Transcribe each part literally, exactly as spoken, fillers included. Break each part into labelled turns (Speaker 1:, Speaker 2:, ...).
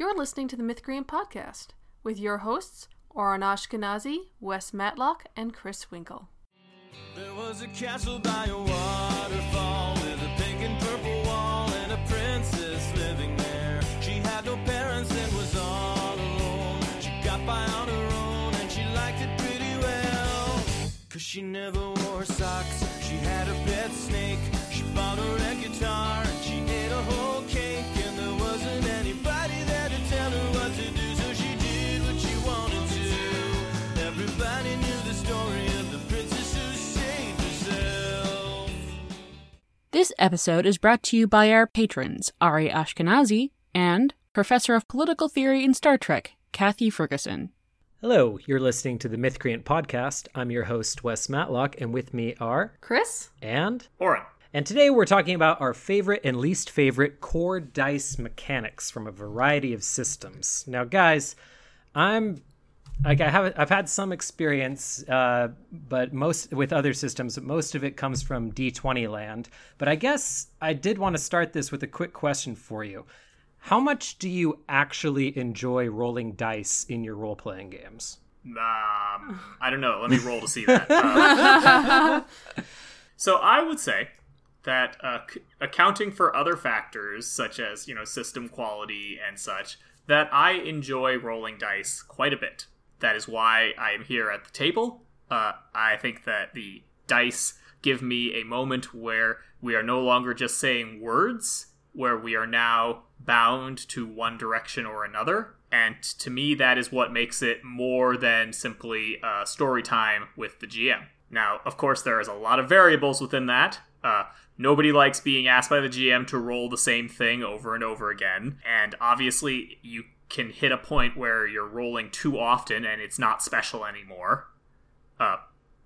Speaker 1: You're listening to the Mythgrian Podcast with your hosts, Oren Ashkenazi, Wes Matlock, and Chris Winkle.
Speaker 2: There was a castle by a waterfall with a pink and purple wall and a princess living there. She had no parents and was all alone. She got by on her own and she liked it pretty well. Cause she never wore socks. She had a pet snake. She bought her a guitar and she ate a whole cake. And there wasn't anybody there to tell her what to do, so she did what she wanted to. Everybody knew the story of the princess who saved herself.
Speaker 3: This episode is brought to you by our patrons, Ari Ashkenazi and Professor of Political Theory in Star Trek, Kathy Ferguson.
Speaker 4: Hello, you're listening to the Mythgrian Podcast. I'm your host, Wes Matlock, and with me are...
Speaker 1: Chris?
Speaker 4: And...
Speaker 5: Oren.
Speaker 4: And today we're talking about our favorite and least favorite core dice mechanics from a variety of systems. Now, guys, I'm... Like I have, I've had some experience, uh, but most with other systems. Most of it comes from D twenty land. But I guess I did want to start this with a quick question for you. How much do you actually enjoy rolling dice in your role-playing games?
Speaker 5: Um, I don't know. Let me roll to see that. Uh, so I would say that uh, c- accounting for other factors, such as, you know, system quality and such, that I enjoy rolling dice quite a bit. That is why I am here at the table. Uh, I think that the dice give me a moment where we are no longer just saying words, where we are now bound to one direction or another. And to me, that is what makes it more than simply uh, story time with the G M. Now, of course, there is a lot of variables within that. Uh, nobody likes being asked by the G M to roll the same thing over and over again. And obviously, you can hit a point where you're rolling too often and it's not special anymore. Uh,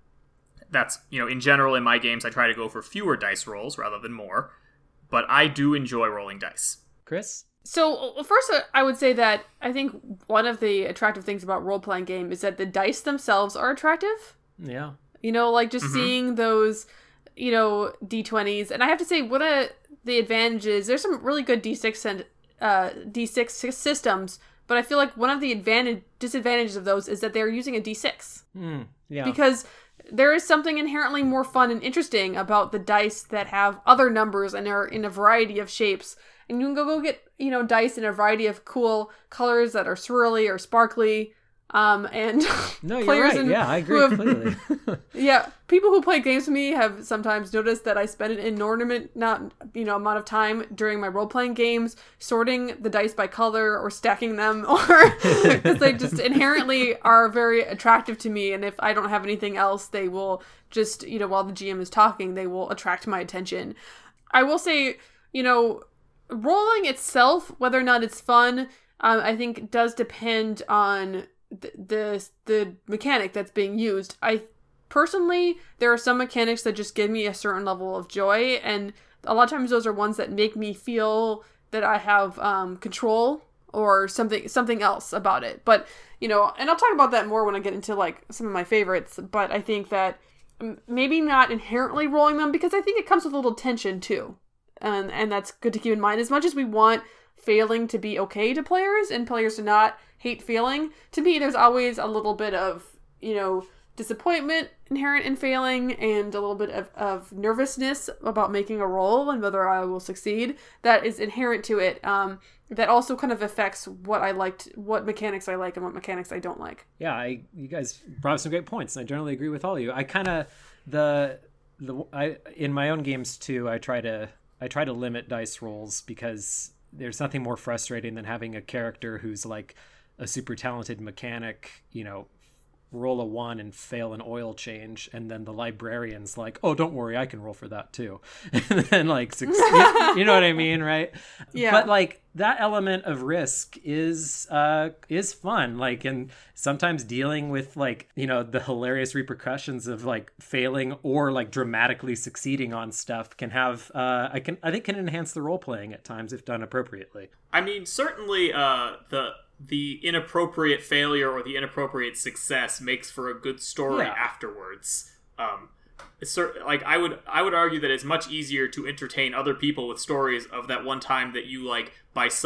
Speaker 5: that's, you know, in general in my games, I try to go for fewer dice rolls rather than more. But I do enjoy rolling dice.
Speaker 4: Chris?
Speaker 1: So, well, first, uh, I would say that I think one of the attractive things about role-playing game is that the dice themselves are attractive.
Speaker 4: Yeah.
Speaker 1: You know, like just
Speaker 5: Mm-hmm.
Speaker 1: seeing those, you know, D twenties. And I have to say, one of the advantages, there's some really good D six and uh, D six systems, but I feel like one of the advantage disadvantages of those is that they're using a D six.
Speaker 4: Mm, yeah.
Speaker 1: Because there is something inherently more fun and interesting about the dice that have other numbers and are in a variety of shapes. And you can go, go get, you know, dice in a variety of cool colors that are swirly or sparkly. Um, and
Speaker 4: No, you're
Speaker 1: players
Speaker 4: right.
Speaker 1: in-
Speaker 4: Yeah, I agree
Speaker 1: who have-
Speaker 4: completely.
Speaker 1: yeah, people who play games with me have sometimes noticed that I spend an inordinate, not, you know, amount of time during my role-playing games sorting the dice by color or stacking them, or because they just inherently are very attractive to me, and if I don't have anything else, they will just, you know, while the G M is talking, they will attract my attention. I will say, you know, rolling itself, whether or not it's fun, um, I think does depend on the, the the mechanic that's being used. I personally, there are some mechanics that just give me a certain level of joy, and a lot of times those are ones that make me feel that I have um, control or something something else about it. But, you know, and I'll talk about that more when I get into like some of my favorites, but I think that maybe not inherently rolling them, because I think it comes with a little tension too. And and that's good to keep in mind. As much as we want failing to be okay to players and players to not hate failing, to me there's always a little bit of, you know, disappointment inherent in failing and a little bit of, of nervousness about making a roll and whether I will succeed that is inherent to it. Um, that also kind of affects what I liked, what mechanics I like and what mechanics I don't like.
Speaker 4: Yeah, I you guys brought up some great points, and I generally agree with all of you. I kind of the the I in my own games too. I try to I try to limit dice rolls because there's nothing more frustrating than having a character who's like a super talented mechanic, you know, roll a one and fail an oil change, and then the librarian's like, oh, don't worry, I can roll for that too. And then like succeed, you know what I mean, right?
Speaker 1: Yeah.
Speaker 4: But like that element of risk is uh is fun, like, and sometimes dealing with like, you know, the hilarious repercussions of like failing or like dramatically succeeding on stuff can have uh I can I think can enhance the role playing at times if done appropriately.
Speaker 5: I mean, certainly uh, the the inappropriate failure or the inappropriate success makes for a good story
Speaker 4: Yeah.
Speaker 5: afterwards. Um, it's cer- like I would I would argue that it's much easier to entertain other people with stories of that one time that you, like, by some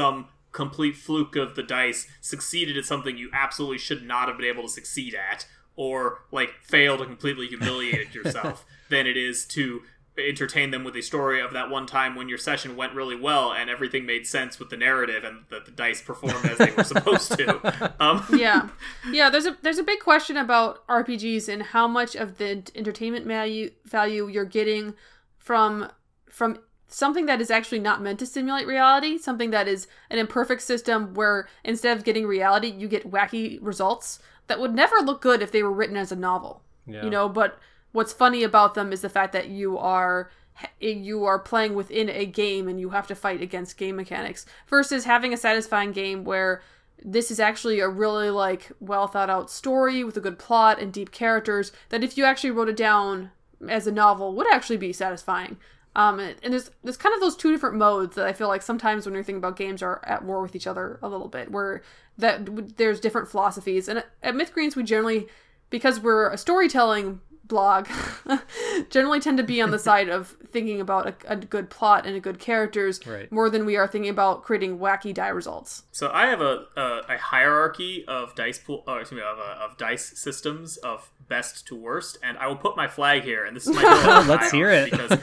Speaker 5: complete fluke of the dice succeeded at something you absolutely should not have been able to succeed at, or like failed and completely humiliated yourself, than it is to entertain them with a story of that one time when your session went really well and everything made sense with the narrative and that the dice performed as they were supposed to. Um,
Speaker 1: yeah, yeah. There's a there's a big question about R P Gs and how much of the entertainment value value you're getting from from something that is actually not meant to simulate reality, something that is an imperfect system where instead of getting reality, you get wacky results that would never look good if they were written as a novel.
Speaker 4: Yeah.
Speaker 1: You know, but what's funny about them is the fact that you are you are playing within a game and you have to fight against game mechanics versus having a satisfying game where this is actually a really like well thought out story with a good plot and deep characters that if you actually wrote it down as a novel would actually be satisfying. Um, and, and there's there's kind of those two different modes that I feel like sometimes when you're thinking about games are at war with each other a little bit, where that there's different philosophies. And at, at MythGreens we generally, because we're a storytelling blog, generally tend to be on the side of thinking about a, a good plot and a good characters
Speaker 4: right.
Speaker 1: more than we are thinking about creating wacky die results.
Speaker 5: So I have a a, a hierarchy of dice pool, or excuse me, of, uh, of dice systems of best to worst, and I will put my flag here, and this is my
Speaker 4: oh, let's hear it
Speaker 5: because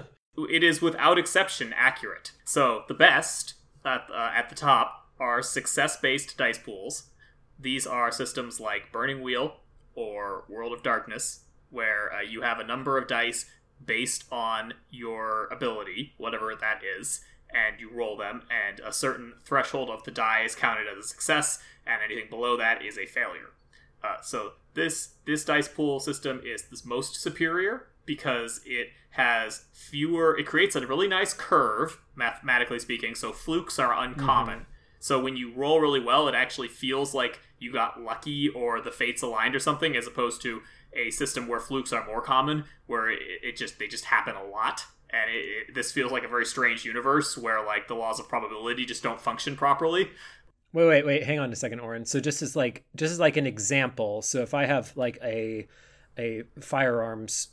Speaker 5: it is without exception accurate. So the best at uh, at the top are success-based dice pools. These are systems like Burning Wheel or World of Darkness, where uh, you have a number of dice based on your ability, whatever that is, and you roll them, and a certain threshold of the die is counted as a success, and anything below that is a failure. Uh, so this this dice pool system is the most superior because it has fewer, it creates a really nice curve, mathematically speaking, so flukes are uncommon. Mm-hmm. So when you roll really well, it actually feels like you got lucky or the fates aligned or something, as opposed to a system where flukes are more common, where it, it just they just happen a lot, and it, it, this feels like a very strange universe where like the laws of probability just don't function properly.
Speaker 4: Wait, wait, wait! Hang on a second, Oren. So just as like just as like an example, so if I have like a a firearms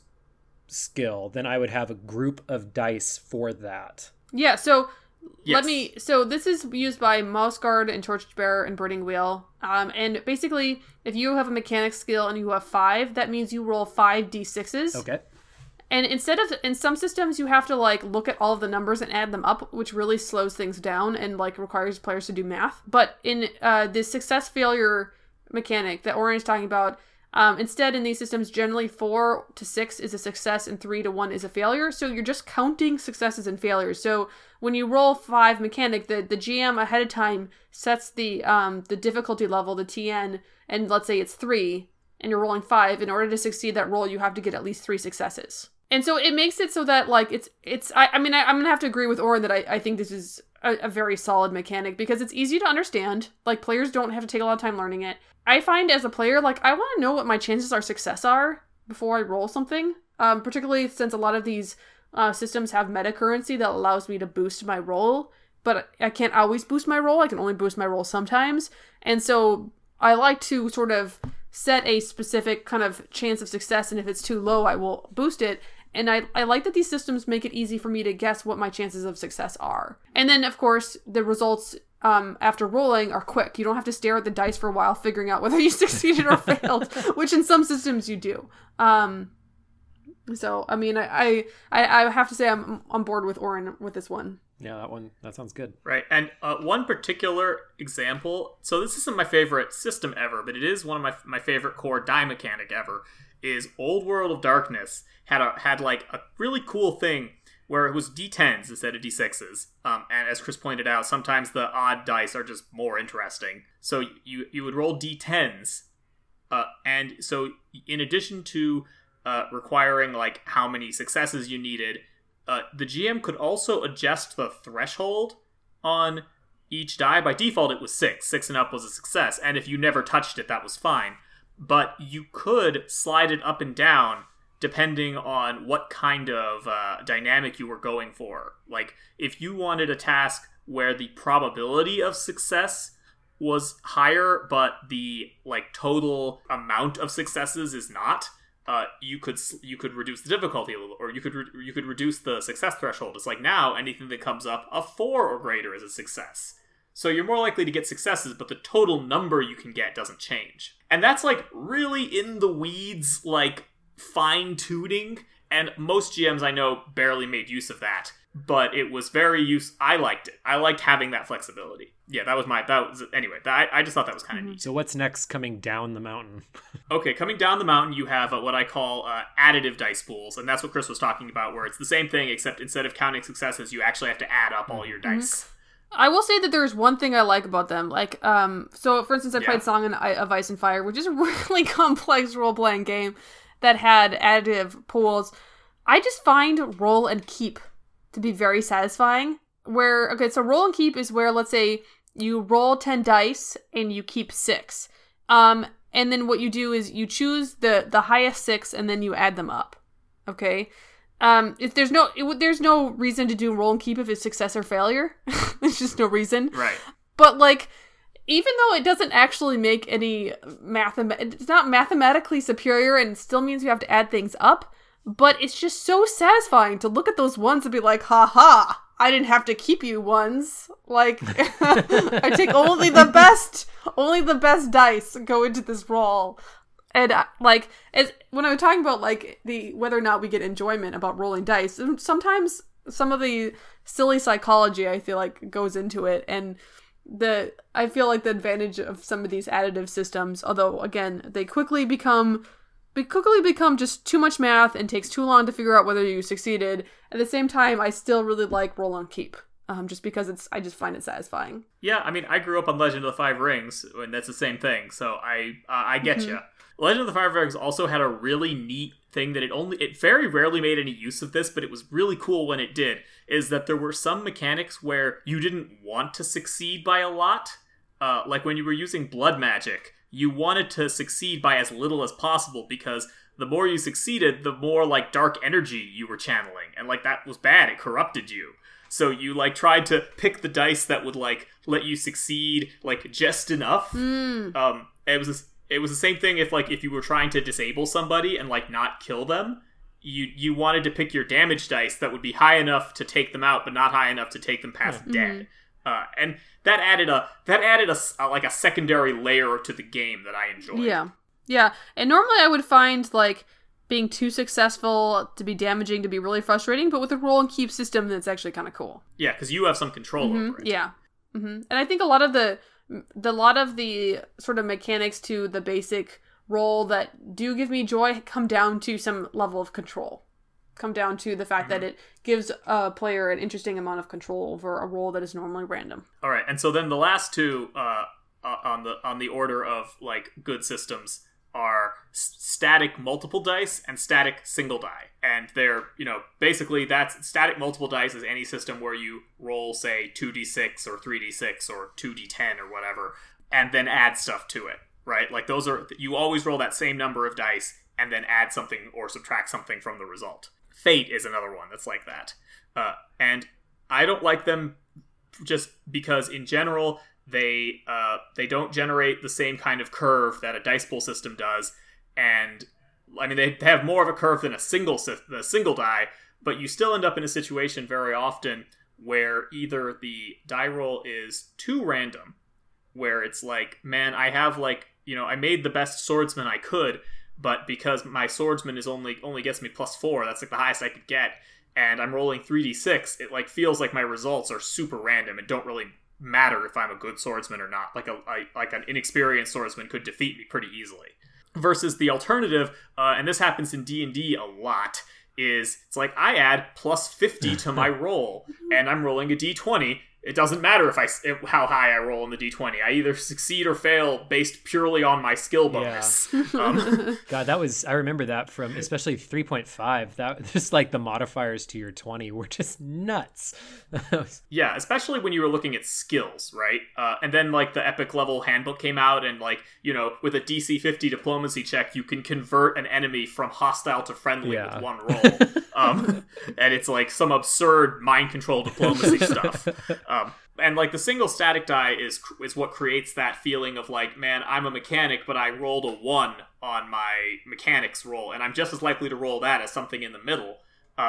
Speaker 4: skill, then I would have a group of dice for that.
Speaker 1: Yeah. So.
Speaker 5: Yes.
Speaker 1: Let me, so this is used by Mouse Guard and Torchbearer and Burning Wheel. Um, and basically, if you have a mechanics skill and you have five, that means you roll five d sixes.
Speaker 4: Okay.
Speaker 1: And instead of, in some systems, you have to like look at all of the numbers and add them up, which really slows things down and like requires players to do math. But in uh, the success failure mechanic that Oren is talking about, Um, instead, in these systems, generally four to six is a success and three to one is a failure. So you're just counting successes and failures. So when you roll five mechanic, the, the G M ahead of time sets the um, the difficulty level, the T N, and let's say it's three, and you're rolling five. In order to succeed that roll, you have to get at least three successes. And so it makes it so that like it's it's. I, I mean, I, I'm gonna have to agree with Oren that I, I think this is a, a very solid mechanic because it's easy to understand. Like players don't have to take a lot of time learning it. I find as a player, like, I want to know what my chances of success are before I roll something. Um, particularly since a lot of these uh, systems have meta currency that allows me to boost my roll. But I can't always boost my roll. I can only boost my roll sometimes. And so I like to sort of set a specific kind of chance of success. And if it's too low, I will boost it. And I, I like that these systems make it easy for me to guess what my chances of success are. And then, of course, the results um, after rolling are quick. You don't have to stare at the dice for a while figuring out whether you succeeded or failed, which in some systems you do. Um, so, I mean, I, I, I have to say I'm on board with Oren with this one.
Speaker 4: Yeah, that one, that sounds good.
Speaker 5: Right, and uh, one particular example, so this isn't my favorite system ever, but it is one of my my favorite core die mechanic ever, is Old World of Darkness had a had like a really cool thing where it was d tens instead of d sixes. Um, and as Chris pointed out, sometimes the odd dice are just more interesting. So you you would roll d tens, uh, and so in addition to uh, requiring like how many successes you needed, uh, the G M could also adjust the threshold on each die. By default, it was six. Six and up was a success, and if you never touched it, that was fine. But you could slide it up and down depending on what kind of uh, dynamic you were going for. Like, if you wanted a task where the probability of success was higher, but the, like, total amount of successes is not, uh, you could you could reduce the difficulty a little, or you could re- you could reduce the success threshold. It's like now, anything that comes up a four or greater is a success. So you're more likely to get successes, but the total number you can get doesn't change. And that's like really in the weeds, like fine tuning. And most G Ms I know barely made use of that. But it was very use. I liked it. I liked having that flexibility. Yeah, that was my. That was anyway. That, I, I just thought that was kind of mm-hmm. neat.
Speaker 4: So what's next coming down the mountain?
Speaker 5: Okay, coming down the mountain, you have uh, what I call uh, additive dice pools, and that's what Chris was talking about, where it's the same thing except instead of counting successes, you actually have to add up all your dice.
Speaker 1: Mm-hmm. I will say that there's one thing I like about them. Like, um, so for instance, I played yeah. Song of Ice and Fire, which is a really complex role playing game that had additive pools. I just find roll and keep to be very satisfying. Where, okay, so roll and keep is where, let's say, you roll ten dice and you keep six. Um, and then what you do is you choose the, the highest six and then you add them up. Okay? Um, if there's no, it, there's no reason to do roll and keep if it's success or failure. There's just no reason.
Speaker 5: Right.
Speaker 1: But, like, even though it doesn't actually make any math, it's not mathematically superior and it still means you have to add things up. But it's just so satisfying to look at those ones and be like, ha ha, I didn't have to keep you ones. Like, I take only the best, only the best dice go into this roll. And, uh, like, as, when I was talking about, like, the whether or not we get enjoyment about rolling dice, sometimes some of the silly psychology, I feel like, goes into it. And the I feel like the advantage of some of these additive systems, although, again, they quickly become... They quickly become just too much math and takes too long to figure out whether you succeeded. At the same time, I still really like roll and keep, um, just because it's I just find it satisfying.
Speaker 5: Yeah, I mean, I grew up on Legend of the Five Rings, and that's the same thing. So I uh, I get mm-hmm. you. Legend of the Five Rings also had a really neat thing that it only it very rarely made any use of this, but it was really cool when it did. Is that there were some mechanics where you didn't want to succeed by a lot, uh, like when you were using blood magic. You wanted to succeed by as little as possible because the more you succeeded, the more, like, dark energy you were channeling. And, like, that was bad. It corrupted you. So you, like, tried to pick the dice that would, like, let you succeed, like, just enough.
Speaker 1: Mm.
Speaker 5: Um, it was it was the same thing if, like, if you were trying to disable somebody and, like, not kill them. You you wanted to pick your damage dice that would be high enough to take them out, but not high enough to take them past
Speaker 1: mm-hmm.
Speaker 5: dead. Uh, and that added a that added a, a like a secondary layer to the game that I enjoyed.
Speaker 1: Yeah, yeah. And normally I would find like being too successful to be damaging to be really frustrating, but with a roll and keep system, that's actually kind of cool.
Speaker 5: Yeah, because you have some control
Speaker 1: mm-hmm.
Speaker 5: over it.
Speaker 1: Yeah, mm-hmm. And I think a lot of the the lot of the sort of mechanics to the basic roll that do give me joy come down to some level of control. Come down to the fact mm-hmm. that it gives a player an interesting amount of control over a roll that is normally random.
Speaker 5: All right, and so then the last two uh, uh, on the on the order of like good systems are s- static multiple dice and static single die, and they're you know basically that's static multiple dice is any system where you roll say two d six or three d six or two d ten or whatever, and then add stuff to it. Right, like those are you always roll that same number of dice and then add something or subtract something from the result. Fate is another one that's like that. Uh, and I don't like them just because, in general, they uh, they don't generate the same kind of curve that a dice pool system does. And, I mean, they have more of a curve than a single, a single die, but you still end up in a situation very often where either the die roll is too random, where it's like, man, I have, like, you know, I made the best swordsman I could, but because my swordsman is only only gets me plus four, that's like the highest I could get, and I'm rolling three d six, it like feels like my results are super random and don't really matter if I'm a good swordsman or not. Like a, a like an inexperienced swordsman could defeat me pretty easily. Versus the alternative, uh, and this happens in D and D a lot, is it's like I add plus fifty to my roll, and I'm rolling a d twenty. It doesn't matter if I if, how high I roll in the d twenty. I either succeed or fail based purely on my skill bonus.
Speaker 4: Yeah.
Speaker 5: Um,
Speaker 4: God, that was I remember that from especially three point five. That just like the modifiers to your twenty were just nuts.
Speaker 5: Yeah, especially when you were looking at skills, right? Uh, and then like the epic level handbook came out, and like you know with a D C fifty diplomacy check, you can convert an enemy from hostile to friendly
Speaker 4: yeah.
Speaker 5: with one roll. Um, and it's like some absurd mind control diplomacy stuff. Um, and like the single static die is is what creates that feeling of like, man, I'm a mechanic, but I rolled a one on my mechanics roll, and I'm just as likely to roll that as something in the middle. Um,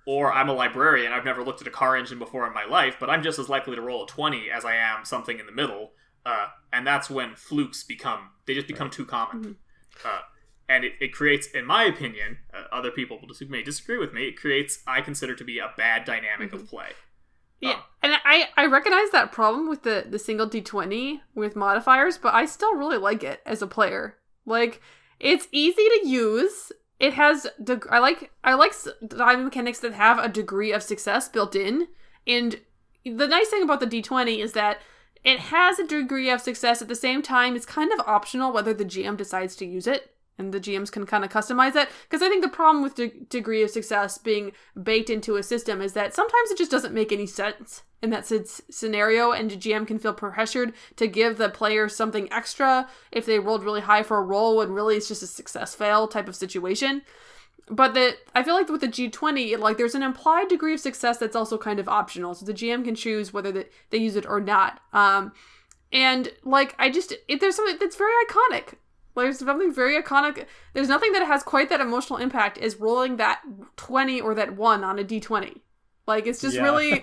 Speaker 5: or I'm a librarian, I've never looked at a car engine before in my life, but I'm just as likely to roll a twenty as I am something in the middle. Uh, and that's when flukes become, they just become right. too common. Mm-hmm. Uh, and it, it creates, in my opinion, uh, other people will disagree, may disagree with me, it creates, I consider to be a bad dynamic mm-hmm. of play.
Speaker 1: Yeah, um, and I, I recognize that problem with the, the single d twenty with modifiers, but I still really like it as a player. Like, it's easy to use. It has, deg- I like I like die mechanics that have a degree of success built in. And the nice thing about the d twenty is that it has a degree of success. At the same time, it's kind of optional whether the G M decides to use it. And the G Ms can kind of customize it. Because I think the problem with de- degree of success being baked into a system is that sometimes it just doesn't make any sense in that s- scenario. And the G M can feel pressured to give the player something extra if they rolled really high for a roll when really it's just a success fail type of situation. But the I feel like with the G twenty, like there's an implied degree of success that's also kind of optional. So the G M can choose whether they, they use it or not. Um, and like I just, it, there's something that's very iconic. There's something very iconic. There's nothing that has quite that emotional impact as rolling that twenty or that one on a d twenty. Like, it's just
Speaker 4: yeah.
Speaker 1: really...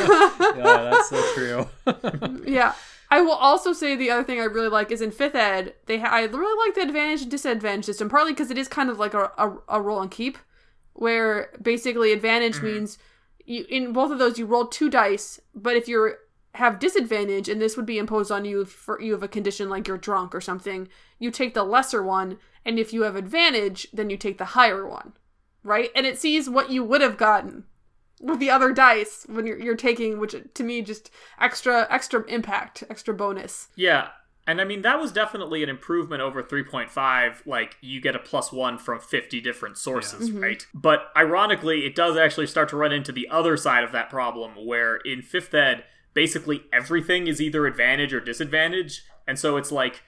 Speaker 4: yeah, that's so true.
Speaker 1: Yeah. I will also say the other thing I really like is in fifth ed, they ha- I really like the advantage and disadvantage system, partly because it is kind of like a, a, a roll and keep, where basically advantage mm-hmm. means you, in both of those you roll two dice, but if you're have disadvantage, and this would be imposed on you if you have a condition like you're drunk or something, you take the lesser one, and if you have advantage, then you take the higher one, right? And it sees what you would have gotten with the other dice when you're, you're taking, which to me just extra extra impact, extra bonus.
Speaker 5: Yeah, and I mean that was definitely an improvement over three point five, like you get a plus one from fifty different sources, yeah. mm-hmm. right? But ironically, it does actually start to run into the other side of that problem, where in fifth ed, basically everything is either advantage or disadvantage. And so it's like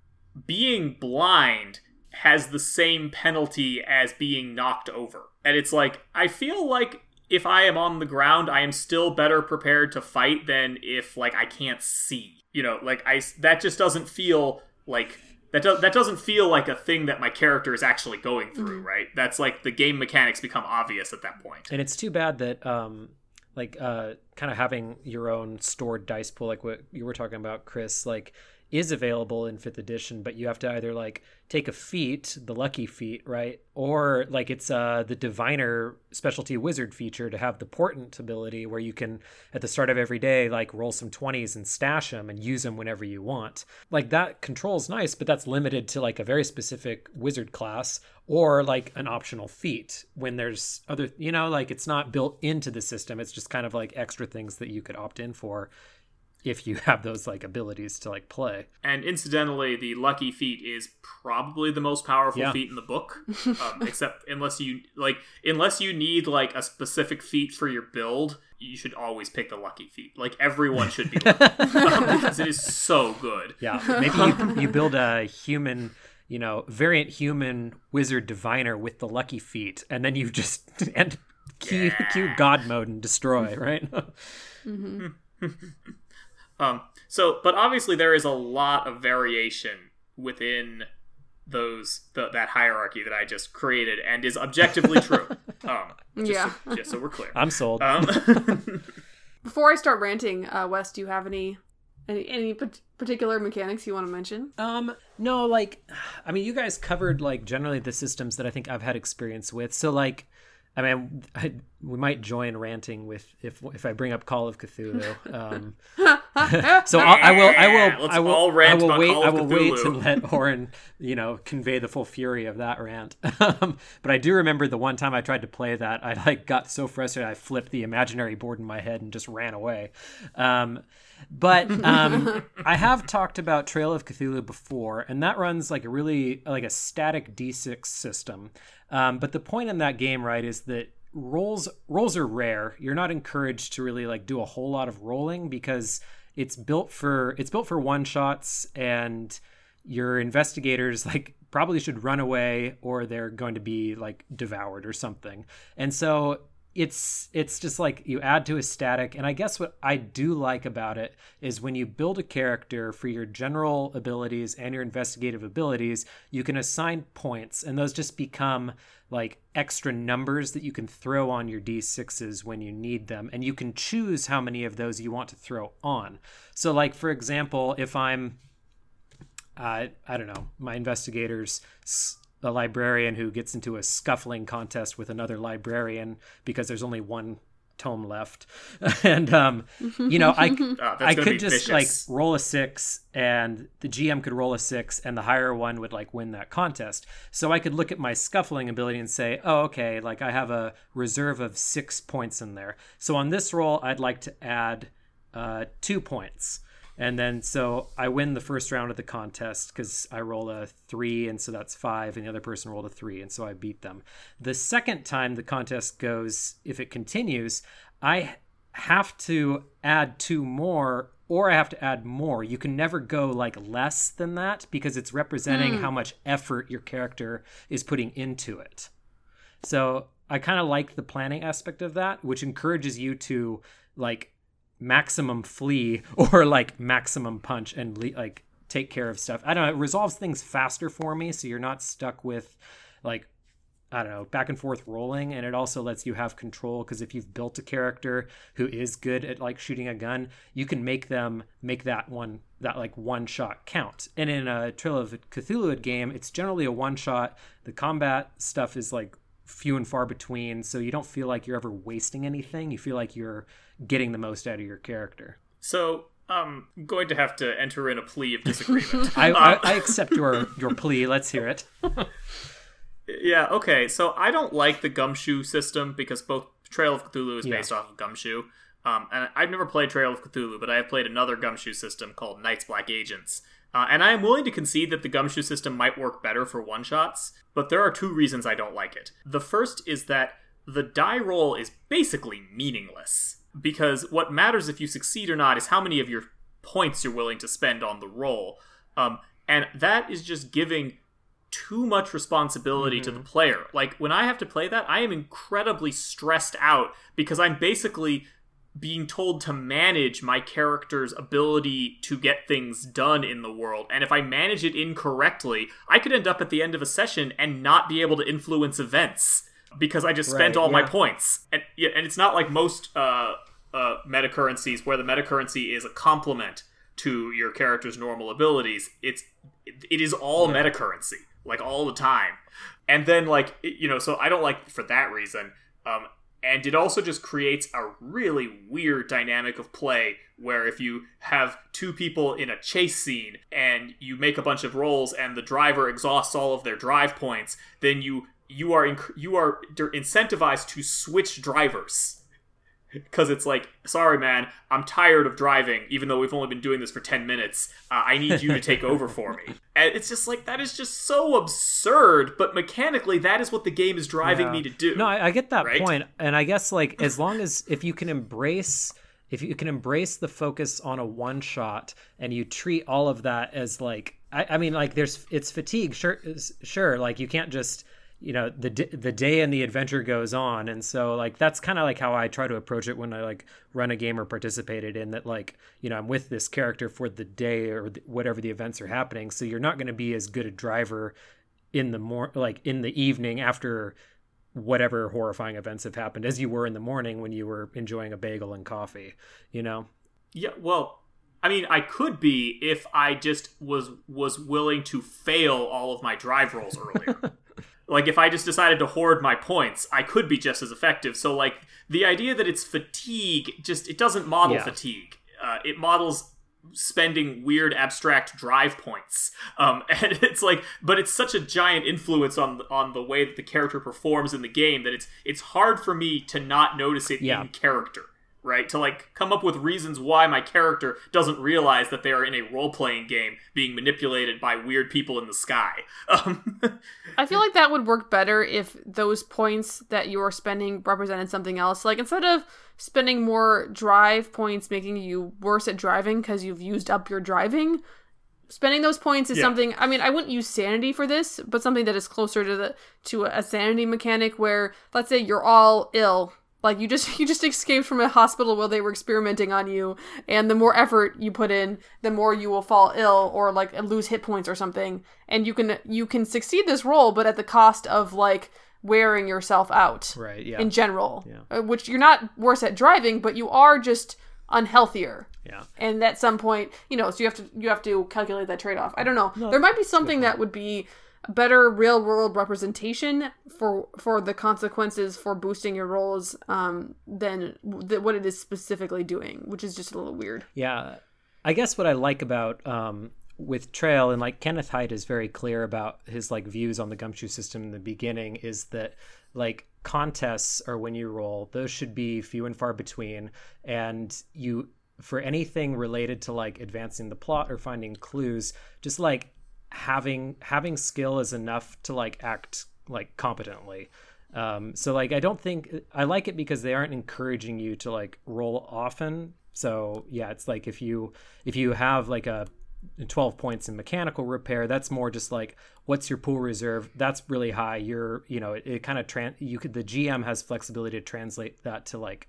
Speaker 5: being blind has the same penalty as being knocked over. And it's like, I feel like if I am on the ground, I am still better prepared to fight than if like I can't see. You know, like I, that just doesn't feel like, that, do, that doesn't feel like a thing that my character is actually going through, mm-hmm. right? That's like the game mechanics become obvious at that point.
Speaker 4: And it's too bad that, um, like uh kind of having your own stored dice pool, like what you were talking about, Chris, like is available in fifth edition, but you have to either like take a feat, the lucky feat, right? Or like it's uh the diviner specialty wizard feature to have the portent ability where you can at the start of every day like roll some twenties and stash them and use them whenever you want. Like that control's nice, but that's limited to like a very specific wizard class or like an optional feat when there's other, you know, like it's not built into the system. It's just kind of like extra things that you could opt in for if you have those like abilities to like play.
Speaker 5: And incidentally, the lucky feat is probably the most powerful yeah. feat in the book, um, except unless you like unless you need like a specific feat for your build, you should always pick the lucky feat. Like everyone should be lucky um, because it is so good.
Speaker 4: Yeah, maybe you, you build a human, you know, variant human wizard diviner with the lucky feat, and then you just and cue, yeah. cue God mode and destroy, right?
Speaker 1: mm-hmm.
Speaker 5: Um, so, but obviously there is a lot of variation within those the, that hierarchy that I just created, and is objectively true. Um, just
Speaker 1: yeah.
Speaker 5: So, just so we're clear,
Speaker 4: I'm sold.
Speaker 5: Um,
Speaker 1: Before I start ranting, uh, Wes, do you have any any any particular mechanics you want to mention?
Speaker 4: Um, no, like, I mean, you guys covered like generally the systems that I think I've had experience with. So, like, I mean, I, we might join ranting with if if I bring up Call of Cthulhu. Um, so I'll, I will, I will,
Speaker 5: Let's
Speaker 4: I will,
Speaker 5: all rant
Speaker 4: I will
Speaker 5: about
Speaker 4: wait.
Speaker 5: Call of
Speaker 4: I will
Speaker 5: Cthulhu.
Speaker 4: wait to let Oren, you know, convey the full fury of that rant. Um, but I do remember the one time I tried to play that, I like got so frustrated I flipped the imaginary board in my head and just ran away. Um, but um, I have talked about Trail of Cthulhu before, and that runs like a really like a static D six system. Um, but the point in that game, right, is that rolls rolls are rare. You're not encouraged to really like do a whole lot of rolling because it's built for it's built for one shots, and your investigators like probably should run away or they're going to be like devoured or something. And so it's it's just like you add to a static. And I guess what I do like about it is when you build a character for your general abilities and your investigative abilities, you can assign points, and those just become like extra numbers that you can throw on your d sixes when you need them, and you can choose how many of those you want to throw on. So like, for example, if I'm uh, I don't know, my investigator's a librarian who gets into a scuffling contest with another librarian because there's only one tome left, and um you know I
Speaker 5: oh,
Speaker 4: I could just
Speaker 5: vicious.
Speaker 4: like roll a six, and the G M could roll a six, and the higher one would like win that contest. So I could look at my scuffling ability and say, oh, okay, like I have a reserve of six points in there, so on this roll I'd like to add uh two points. And then so I win the first round of the contest because I roll a three, and so that's five, and the other person rolled a three, and so I beat them. The second time the contest goes, if it continues, I have to add two more, or I have to add more. You can never go like less than that because it's representing mm. how much effort your character is putting into it. So I kind of like the planning aspect of that, which encourages you to like maximum flee or like maximum punch and le- like take care of stuff. I don't know, it resolves things faster for me, so you're not stuck with like, I don't know, back and forth rolling. And it also lets you have control, because if you've built a character who is good at like shooting a gun, you can make them make that one that like one shot count. And in a Trail of Cthulhu game, it's generally a one shot. The combat stuff is like few and far between, so you don't feel like you're ever wasting anything. You feel like you're getting the most out of your character.
Speaker 5: So I'm going to have to enter in a plea of disagreement.
Speaker 4: I,
Speaker 5: um,
Speaker 4: I, I accept your your plea. Let's hear it.
Speaker 5: Yeah, okay. So I don't like the Gumshoe system because both Trail of Cthulhu is based yeah. off of Gumshoe. Um, and I've never played Trail of Cthulhu, but I have played another Gumshoe system called Night's Black Agents. Uh, and I am willing to concede that the Gumshoe system might work better for one-shots, but there are two reasons I don't like it. The first is that the die roll is basically meaningless, because what matters if you succeed or not is how many of your points you're willing to spend on the roll. Um, and that is just giving too much responsibility mm-hmm. to the player. Like, when I have to play that, I am incredibly stressed out because I'm basically being told to manage my character's ability to get things done in the world. And if I manage it incorrectly, I could end up at the end of a session and not be able to influence events because I just spent
Speaker 4: right,
Speaker 5: all
Speaker 4: yeah.
Speaker 5: my points. And yeah, and it's not like most uh, uh, meta currencies where the meta currency is a complement to your character's normal abilities. It's it is all yeah. meta currency, like all the time. And then like, you know, so I don't like for that reason. Um, And it also just creates a really weird dynamic of play where if you have two people in a chase scene and you make a bunch of rolls and the driver exhausts all of their drive points, then you you are inc- you are incentivized to switch drivers. Because it's like, sorry, man, I'm tired of driving, even though we've only been doing this for ten minutes. Uh, I need you to take over for me. And it's just like, that is just so absurd, but mechanically, that is what the game is driving
Speaker 4: yeah.
Speaker 5: me to do.
Speaker 4: No, I, I get that
Speaker 5: right?
Speaker 4: point. And I guess, like, as long as, if you can embrace, if you can embrace the focus on a one shot and you treat all of that as like, I, I mean, like, there's, it's fatigue, sure, sure, like, you can't just, you know, the the day and the adventure goes on. And so like that's kind of like how I try to approach it when I like run a game or participated in that, like, you know, I'm with this character for the day or th- whatever the events are happening. So you're not going to be as good a driver in the more like in the evening after whatever horrifying events have happened as you were in the morning when you were enjoying a bagel and coffee, you know?
Speaker 5: Yeah, well, I mean, I could be if I just was was willing to fail all of my drive rolls earlier. Like, if I just decided to hoard my points, I could be just as effective. So, like, the idea that it's fatigue, just, it doesn't model yeah. fatigue. Uh, it models spending weird, abstract drive points. Um, and it's like, but it's such a giant influence on on the way that the character performs in the game that it's it's hard for me to not notice it yeah. in character. Right? To, like, come up with reasons why my character doesn't realize that they are in a role-playing game being manipulated by weird people in the sky. Um,
Speaker 1: I feel like that would work better if those points that you are spending represented something else. Like, instead of spending more drive points making you worse at driving because you've used up your driving, spending those points is yeah. something, I mean, I wouldn't use sanity for this, but something that is closer to the to a sanity mechanic where, let's say you're all ill, Like you just you just escaped from a hospital where they were experimenting on you, and the more effort you put in, the more you will fall ill or like lose hit points or something. And you can you can succeed this role, but at the cost of like wearing yourself out.
Speaker 4: Right. Yeah.
Speaker 1: In general,
Speaker 4: Yeah.
Speaker 1: uh, which you're not worse at driving, but you are just unhealthier.
Speaker 4: Yeah.
Speaker 1: And at some point, you know, so you have to you have to calculate that trade off. I don't know. There might be something that would be better real world representation for for the consequences for boosting your rolls um than th- what it is specifically doing, which is just a little weird.
Speaker 4: Yeah. I guess what I like about um with Trail, and like Kenneth Haidt is very clear about his like views on the Gumshoe system in the beginning, is that like contests or when you roll, those should be few and far between, and you for anything related to like advancing the plot or finding clues, just like having having skill is enough to like act like competently. Um so like I don't think I like it because they aren't encouraging you to like roll often. So yeah, it's like if you if you have like a twelve points in mechanical repair, that's more just like what's your pool reserve, that's really high, you're you know it, it kind of tran you could the G M has flexibility to translate that to like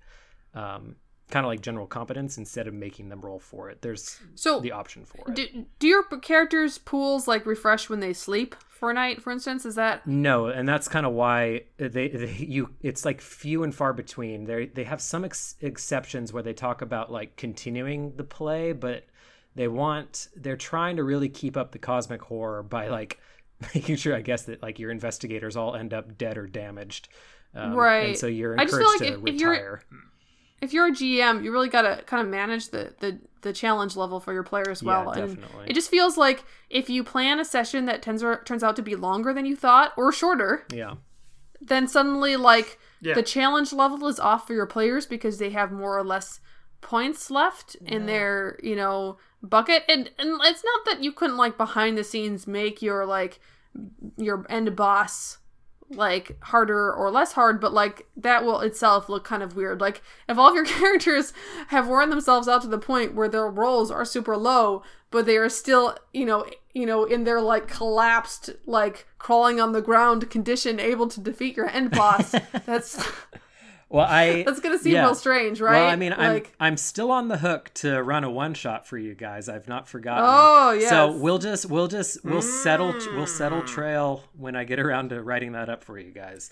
Speaker 4: um kind of like general competence instead of making them roll for it. There's
Speaker 1: So
Speaker 4: the option for it.
Speaker 1: Do, do your characters' pools like refresh when they sleep for a night, for instance? Is that
Speaker 4: No, and that's kind of why they, they you it's like few and far between. They they have some ex- exceptions where they talk about like continuing the play, but they want they're trying to really keep up the cosmic horror by like making sure, I guess, that like your investigators all end up dead or damaged. Um,
Speaker 1: right?
Speaker 4: And so you're
Speaker 1: I just
Speaker 4: encouraged
Speaker 1: feel like
Speaker 4: to
Speaker 1: if, if you're
Speaker 4: retire.
Speaker 1: if you're a G M, you really gotta kind of manage the, the, the challenge level for your player as well.
Speaker 4: Yeah,
Speaker 1: and
Speaker 4: definitely.
Speaker 1: it just feels like if you plan a session that tends turns out to be longer than you thought or shorter,
Speaker 4: Yeah.
Speaker 1: then suddenly like
Speaker 5: Yeah.
Speaker 1: the challenge level is off for your players because they have more or less points left in their, you know, bucket. And and it's not that you couldn't like behind the scenes make your like your end boss like harder or less hard, but like that will itself look kind of weird. Like if all of your characters have worn themselves out to the point where their rolls are super low, but they are still, you know, you know, in their like collapsed, like crawling on the ground condition, able to defeat your end boss, that's
Speaker 4: Well, I
Speaker 1: that's gonna seem
Speaker 4: yeah.
Speaker 1: real strange, right?
Speaker 4: Well, I mean,
Speaker 1: like,
Speaker 4: I'm I'm still on the hook to run a one shot for you guys. I've not forgotten.
Speaker 1: Oh, yes.
Speaker 4: So we'll just we'll just we'll settle we'll settle Trail when I get around to writing that up for you guys.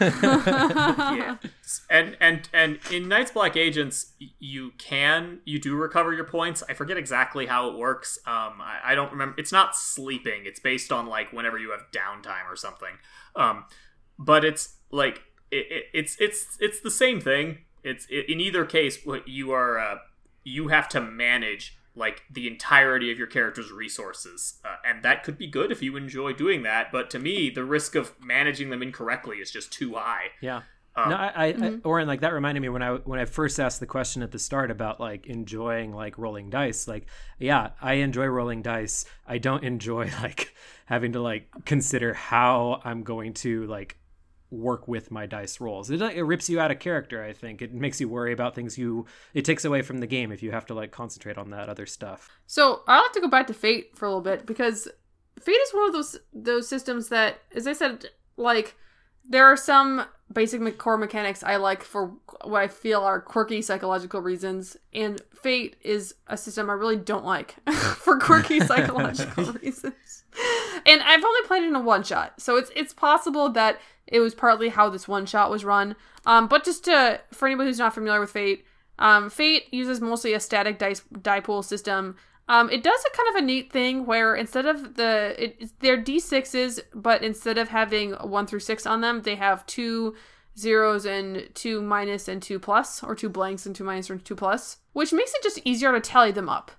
Speaker 5: Yeah. And and and in Night's Black Agents, you can you do recover your points. I forget exactly how it works. Um, I, I don't remember. It's not sleeping. It's based on like whenever you have downtime or something. Um, but it's like it, it, it's it's it's the same thing. It's it, in either case, what you are uh, you have to manage like the entirety of your character's resources, uh, and that could be good if you enjoy doing that. But to me, the risk of managing them incorrectly is just too high.
Speaker 4: Yeah.
Speaker 5: Um,
Speaker 4: no, I, I,
Speaker 1: mm-hmm.
Speaker 4: I Oren, like that reminded me when I when I first asked the question at the start about like enjoying like rolling dice. Like, yeah, I enjoy rolling dice. I don't enjoy like having to like consider how I'm going to like work with my dice rolls. It, it rips you out of character. I think it makes you worry about things you. It takes away from the game if you have to like concentrate on that other stuff.
Speaker 1: so I like to go back to Fate for a little bit because Fate is one of those those systems that, as I said, like there are some basic me- core mechanics I like for what I feel are quirky psychological reasons, and Fate is a system I really don't like for quirky psychological reasons. And I've only played it in a one shot, so it's it's possible that it was partly how this one shot was run. Um, but just to for anybody who's not familiar with Fate, um, Fate uses mostly a static dice die pool system. Um, it does a kind of a neat thing where instead of the, it, they're D sixes, but instead of having one through six on them, they have two zeros and two minus and two plus, or two blanks and two minus or two plus, which makes it just easier to tally them up.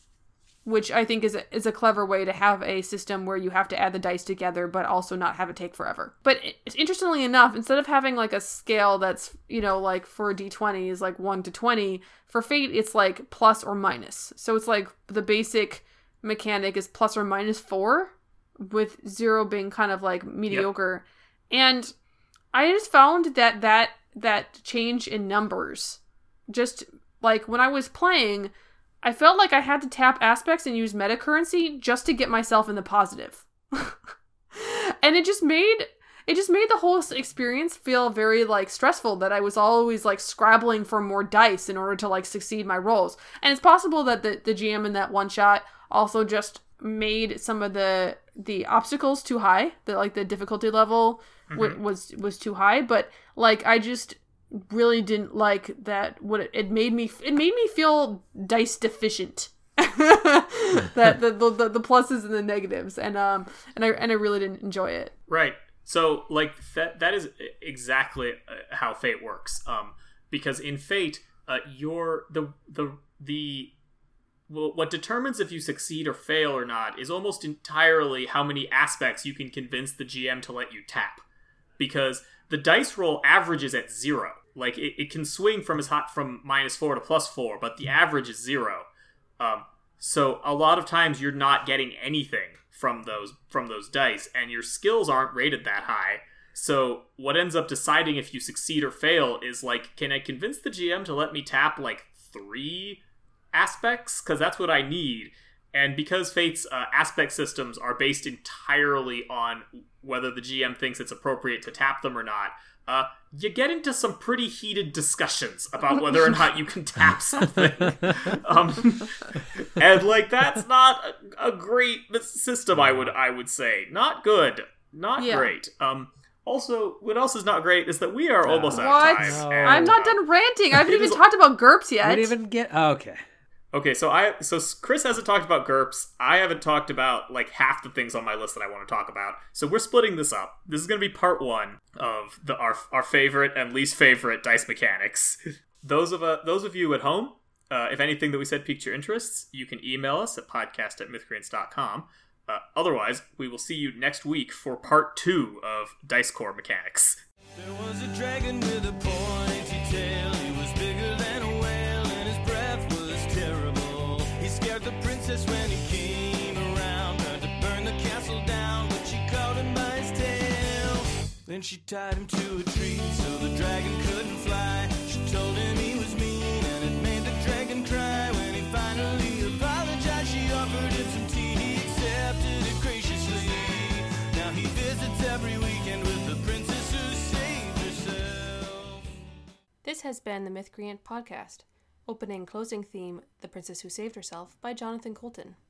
Speaker 1: Which I think is a, is a clever way to have a system where you have to add the dice together, but also not have it take forever. But it, interestingly enough, instead of having like a scale that's, you know, like for D twenty is like one to twenty, for Fate it's like plus or minus. So it's like the basic mechanic is plus or minus four, with zero being kind of like mediocre. Yep. And I just found that that that change in numbers, just like when I was playing, I felt like I had to tap aspects and use meta currency just to get myself in the positive. And it just made it just made the whole experience feel very like stressful, that I was always like scrabbling for more dice in order to like succeed my rolls. And it's possible that the, the G M in that one shot also just made some of the the obstacles too high, that like the difficulty level w- mm-hmm. was was too high, but like I just really didn't like that. What it, it made me it made me feel dice deficient. that the, the the pluses and the negatives, and um and I and I really didn't enjoy it.
Speaker 5: Right. So like that that is exactly how Fate works. Um, because in Fate, uh, your the the the well, what determines if you succeed or fail or not is almost entirely how many aspects you can convince the G M to let you tap. Because the dice roll averages at zero. Like it, it can swing from as hot from minus four to plus four, but the average is zero. Um, so a lot of times you're not getting anything from those from those dice, and your skills aren't rated that high. So what ends up deciding if you succeed or fail is like, can I convince the G M to let me tap like three aspects? Because that's what I need. And because Fate's uh, aspect systems are based entirely on whether the G M thinks it's appropriate to tap them or not, uh, you get into some pretty heated discussions about whether or not you can tap something. um, and like, that's not a, a great system, I would I would say. Not good. Not yeah. great. Um, also, what else is not great is that we are almost
Speaker 1: what?
Speaker 5: out of time.
Speaker 4: No.
Speaker 5: And,
Speaker 1: I'm not
Speaker 5: uh,
Speaker 1: done ranting. I haven't even talked about GURPS yet.
Speaker 4: We didn't even get... Oh, okay.
Speaker 5: Okay, so I so Chris hasn't talked about GURPS. I haven't talked about like half the things on my list that I want to talk about. So we're splitting this up. This is going to be part one of the our our favorite and least favorite dice mechanics. those of uh, those of you at home, uh, if anything that we said piqued your interests, you can email us at podcast at mythcranes dot com. Uh, otherwise, we will see you next week for part two of Dice Core mechanics.
Speaker 2: There was a dragon with a pointy tail. He was bigger than a whale, and his breath was terrible. He scared the princess when he came around, tried to burn the castle down, but she caught him by his tail. Then she tied him to a tree so the dragon couldn't fly. She told him he was mean, and it made the dragon cry. When he finally apologized, she offered him some tea. He accepted it graciously. Now he visits every weekend with the princess who saved herself.
Speaker 6: This has been the Mythcreant Podcast. Opening and closing theme, The Princess Who Saved Herself, by Jonathan Colton.